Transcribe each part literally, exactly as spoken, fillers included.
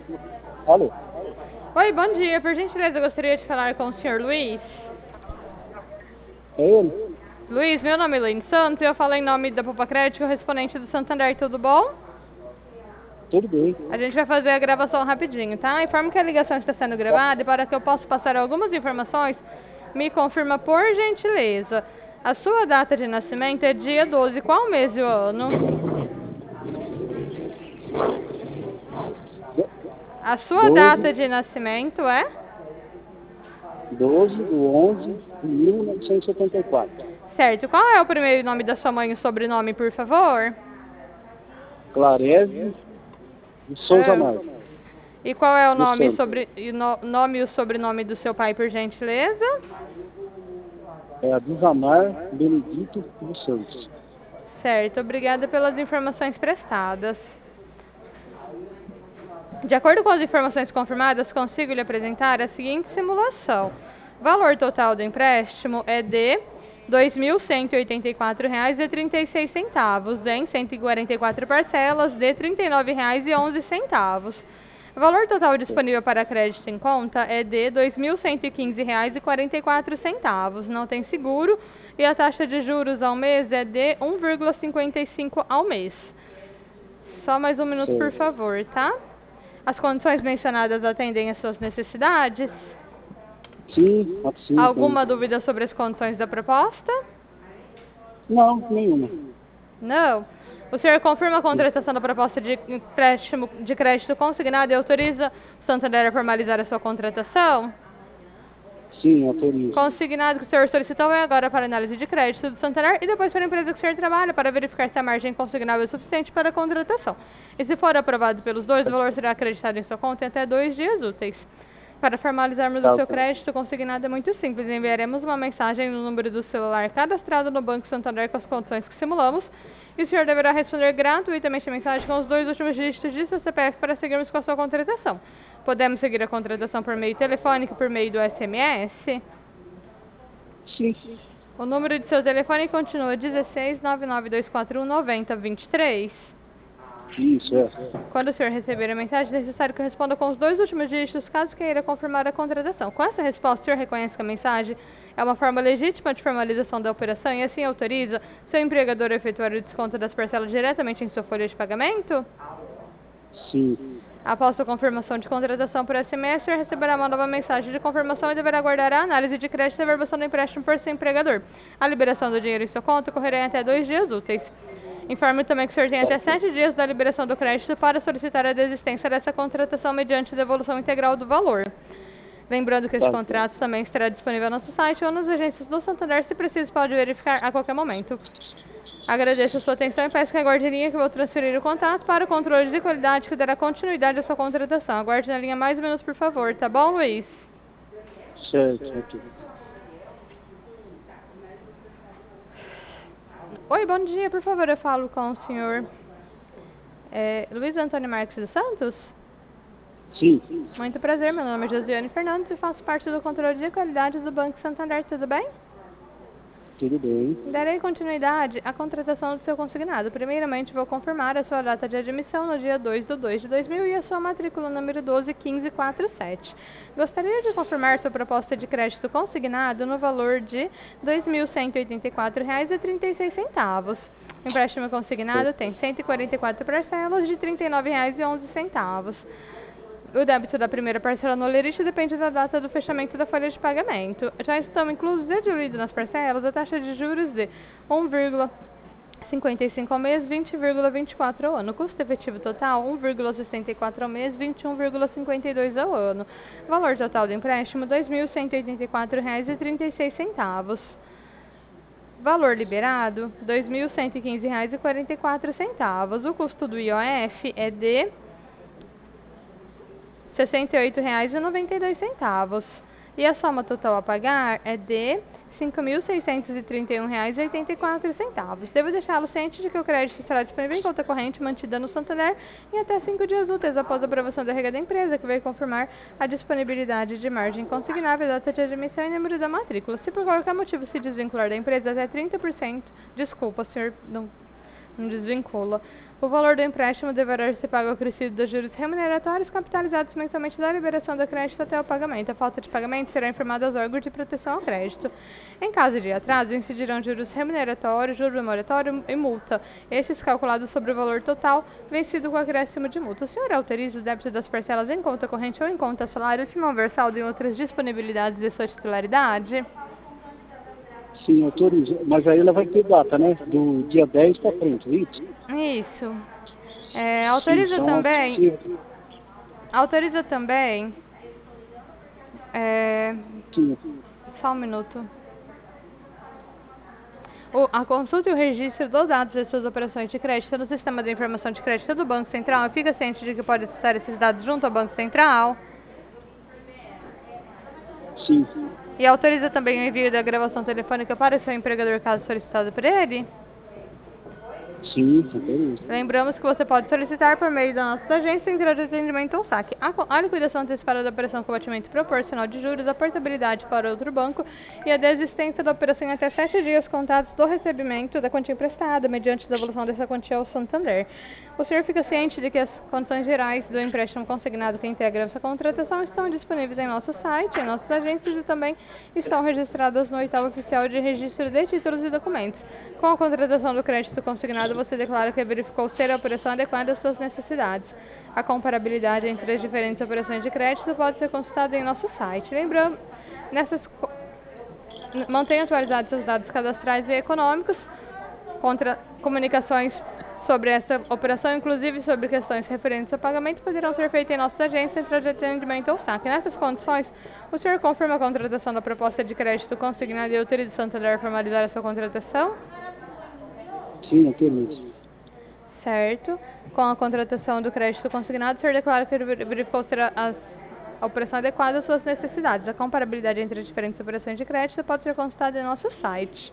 Alô? Oi, bom dia. Por gentileza, eu gostaria de falar com o senhor Luiz. É ele? Luiz, meu nome é Elaine Santos e eu falo em nome da Poupa Crédito, correspondente do Santander, tudo bom? Tudo bem. A gente vai fazer a gravação rapidinho, tá? Informo que a ligação está sendo Tá. gravada e para que eu possa passar algumas informações, me confirma por gentileza. A sua data de nascimento é dia doze, qual mês e o ano? A sua data doze, de nascimento é? doze de onze de mil novecentos e setenta e quatro. Certo. Qual é o primeiro nome da sua mãe e o sobrenome, por favor? Clarese de Souza Ah. Marques, E qual é o dos nome, e Santos. sobre, e no, nome e o sobrenome do seu pai, por gentileza? É a Disamar Benedito dos Santos. Certo, obrigada pelas informações prestadas. De acordo com as informações confirmadas, consigo lhe apresentar a seguinte simulação. Valor total do empréstimo é de dois mil cento e oitenta e quatro reais e trinta e seis centavos, em cento e quarenta e quatro parcelas de trinta e nove reais e onze centavos. O valor total disponível para crédito em conta é de dois mil cento e quinze reais e quarenta e quatro centavos. Não tem seguro e a taxa de juros ao mês é de um vírgula cinquenta e cinco ao mês. Só mais um minuto, por Certo. favor, tá? As condições mencionadas atendem às suas necessidades? Sim, sim, tem. Alguma dúvida sobre as condições da proposta? Não, nenhuma. Não. O senhor confirma a contratação da proposta de empréstimo de crédito consignado e autoriza o Santander a formalizar a sua contratação? Sim, autorizo. Consignado que o senhor solicitou é agora para análise de crédito do Santander e depois para a empresa que o senhor trabalha para verificar se a margem consignável é suficiente para a contratação. E se for aprovado pelos dois, o valor será acreditado em sua conta em até dois dias úteis. Para formalizarmos o Tá, seu tá. crédito consignado é muito simples. Enviaremos uma mensagem no número do celular cadastrado no Banco Santander com as condições que simulamos. E o senhor deverá responder gratuitamente a mensagem com os dois últimos dígitos de seu C P F para seguirmos com a sua contratação. Podemos seguir a contratação por meio telefônico e por meio do S M S? Sim. O número de seu telefone continua dezesseis, nove nove dois quatro um, nove zero dois três. Isso, é. Quando o senhor receber a mensagem, é necessário que eu responda com os dois últimos dígitos, caso queira confirmar a contratação. Com essa resposta, o senhor reconhece que a mensagem é uma forma legítima de formalização da operação e assim autoriza seu empregador a efetuar o desconto das parcelas diretamente em sua folha de pagamento? Sim. Após a confirmação de contratação por S M S, o senhor receberá uma nova mensagem de confirmação e deverá aguardar a análise de crédito e a averbação do empréstimo por seu empregador. A liberação do dinheiro em sua conta ocorrerá em até dois dias úteis. Informo também que o senhor tem até sete dias da liberação do crédito para solicitar a desistência dessa contratação mediante devolução integral do valor. Lembrando que este Tá, tá. contrato também estará disponível no nosso site ou nas agências do Santander, se preciso pode verificar a qualquer momento. Agradeço a sua atenção e peço que aguarde a linha que eu vou transferir o contato para o controle de qualidade que dará continuidade à sua contratação. Aguarde na linha mais um minuto, por favor, tá bom, Luiz? Certo, ok. Oi, bom dia, por favor, eu falo com o senhor é, Luiz Antônio Marques dos Santos? Sim. Muito prazer, meu nome é Josiane Fernandes e faço parte do controle de qualidade do Banco Santander, tudo bem? Tudo bem. Darei continuidade à contratação do seu consignado. Primeiramente, vou confirmar a sua data de admissão no dia dois de dois de dois mil e a sua matrícula número doze quinze quarenta e sete. Gostaria de confirmar sua proposta de crédito consignado no valor de dois mil cento e oitenta e quatro reais e trinta e seis centavos. O empréstimo consignado tem cento e quarenta e quatro parcelas de trinta e nove reais e onze centavos. O débito da primeira parcela no lerite depende da data do fechamento da folha de pagamento. Já estão inclusos e diluídos nas parcelas a taxa de juros de um vírgula cinquenta e cinco ao mês, vinte vírgula vinte e quatro ao ano. Custo efetivo total, um vírgula sessenta e quatro ao mês, vinte e um vírgula cinquenta e dois ao ano. Valor total do empréstimo, dois mil cento e oitenta e quatro reais e trinta e seis centavos. Valor liberado, dois mil cento e quinze reais e quarenta e quatro centavos. O custo do I O F é de sessenta e oito reais e noventa e dois centavos. E a soma total a pagar é de cinco mil seiscentos e trinta e um reais e oitenta e quatro centavos. Devo deixá-lo ciente de que o crédito estará disponível em conta corrente mantida no Santander em até cinco dias úteis após a aprovação da regra da empresa, que vai confirmar a disponibilidade de margem consignável, data de admissão e número da matrícula. Se por qualquer motivo se desvincular da empresa, até trinta por cento, desculpa, senhor, não não desvincula. O valor do empréstimo deverá ser pago acrescido dos juros remuneratórios capitalizados mensalmente da liberação do crédito até o pagamento. A falta de pagamento será informada aos órgãos de proteção ao crédito. Em caso de atraso, incidirão juros remuneratórios, juro moratório e multa. Esses calculados sobre o valor total, vencido com acréscimo de multa. O senhor autoriza o débito das parcelas em conta corrente ou em conta salário, se não houver saldo em outras disponibilidades de sua titularidade? Sim, autoriza. Mas aí ela vai ter data, né? Do dia dez para frente, é isso? Isso. É, autoriza Sim, são também... acessíveis. Autoriza também... É, Sim. só um minuto. O, a consulta e o registro dos dados de suas operações de crédito no sistema de informação de crédito do Banco Central. Fica ciente de que pode acessar esses dados junto ao Banco Central. Sim. E autoriza também o envio da gravação telefônica para o seu empregador, caso solicitado por ele. Sim, autoriza. Lembramos que você pode solicitar por meio da nossa agência Central de Atendimento ou saque. A, a liquidação antecipada da operação com batimento proporcional de juros, a portabilidade para outro banco e a desistência da operação em até sete dias contados do recebimento da quantia emprestada, mediante a devolução dessa quantia ao Santander. O senhor fica ciente de que as condições gerais do empréstimo consignado que integra essa contratação estão disponíveis em nosso site, em nossas agências e também estão registradas no oitavo oficial de registro de títulos e documentos. Com a contratação do crédito consignado, você declara que verificou ser a operação adequada às suas necessidades. A comparabilidade entre as diferentes operações de crédito pode ser consultada em nosso site. Lembrando, nessas mantenha atualizados seus dados cadastrais e econômicos, contra comunicações sobre essa operação, inclusive sobre questões referentes ao pagamento, poderão ser feitas em nossas agências Central de Atendimento ou saque. Nessas condições, o senhor confirma a contratação da proposta de crédito consignada e autoriza o Santander a formalizar a sua contratação? Sim, autoriza. Certo. Com a contratação do crédito consignado, o senhor declara que verificou ser a, as, a operação adequada às suas necessidades. A comparabilidade entre as diferentes operações de crédito pode ser consultada em nosso site.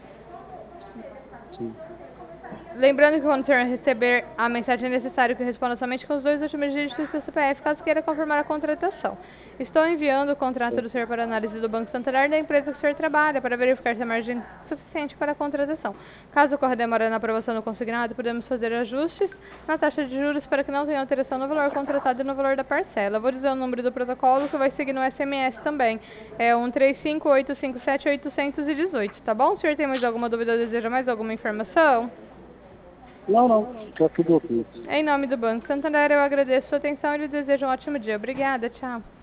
Sim. Lembrando que quando o senhor receber a mensagem é necessário que responda somente com os dois últimos dígitos do seu C P F, caso queira confirmar a contratação. Estou enviando o contrato do senhor para análise do Banco Santander da empresa que o senhor trabalha, para verificar se há margem suficiente para a contratação. Caso ocorra demora na aprovação do consignado, podemos fazer ajustes na taxa de juros para que não tenha alteração no valor contratado e no valor da parcela. Vou dizer o número do protocolo que vai seguir no S M S também. É um três cinco oito cinco sete oito um oito, tá bom? O senhor tem mais alguma dúvida ou deseja mais alguma informação? Não, não, fica tudo ok. Em nome do Banco Santander, eu agradeço a sua atenção e lhe desejo um ótimo dia. Obrigada, tchau.